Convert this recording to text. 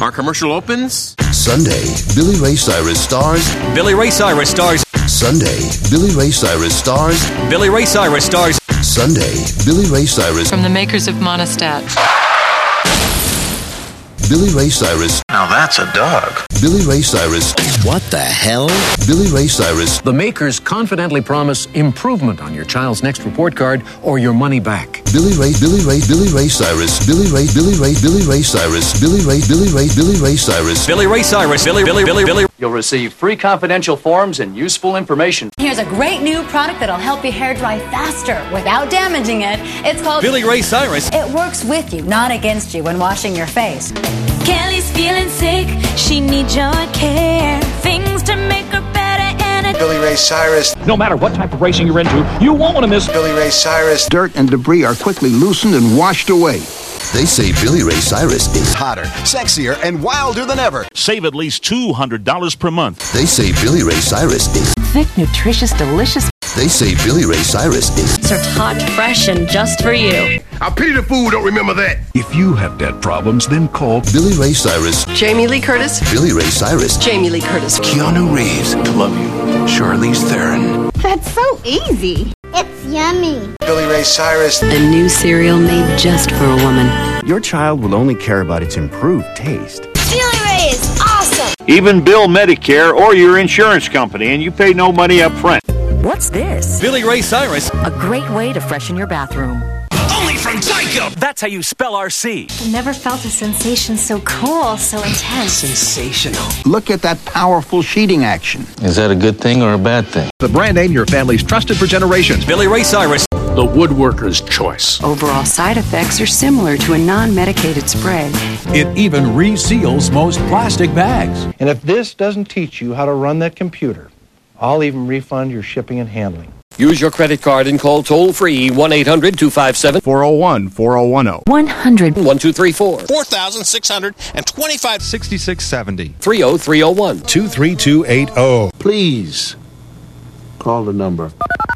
Our commercial opens Sunday. Billy Ray Cyrus stars. Billy Ray Cyrus stars. Sunday. Billy Ray Cyrus stars. Billy Ray Cyrus stars. Sunday. Billy Ray Cyrus. From the makers of Monistat. Billy Ray Cyrus. Now that's a dog. Billy Ray Cyrus. What the hell? Billy Ray Cyrus. The makers confidently promise improvement on your child's next report card or your money back. Billy Ray Cyrus. Billy Ray Cyrus. Billy Ray Cyrus. Billy Ray Cyrus. Billy. You'll receive free confidential forms and useful information. Here's a great new product that'll help your hair dry faster without damaging it. It's called Billy Ray Cyrus. It works with you, not against you when washing your face. Kelly's feeling sick. She needs your care. Things to make her better and Billy Ray Cyrus. No matter what type of racing you're into, you won't want to miss Billy Ray Cyrus. Dirt and debris are quickly loosened and washed away. They say Billy Ray Cyrus is hotter, sexier, and wilder than ever. Save at least $200 per month. They say Billy Ray Cyrus is thick, nutritious, delicious. They say Billy Ray Cyrus is served hot, fresh, and just for you. I pity the fool who don't remember that. If you have debt problems, then call Billy Ray Cyrus. Jamie Lee Curtis. Billy Ray Cyrus. Jamie Lee Curtis. Keanu Reeves. To love you. Charlize Theron. That's so easy. It's yummy. Billy Ray Cyrus. A new cereal made just for a woman. Your child will only care about its improved taste. Billy Ray is awesome. Even bill Medicare or your insurance company, and you pay no money up front. What's this? Billy Ray Cyrus. A great way to freshen your bathroom. Only from Geico. That's how you spell RC. I never felt a sensation so cool, so intense. Sensational. Look at that powerful sheeting action. Is that a good thing or a bad thing? The brand name your family's trusted for generations. Billy Ray Cyrus. The woodworker's choice. Overall side effects are similar to a non-medicated spray. It even reseals most plastic bags. And if this doesn't teach you how to run that computer, I'll even refund your shipping and handling. Use your credit card and call toll-free 1-800-257-401-4010. 100-1234. 4,625. 6670. 30301. 23280. Please call the number.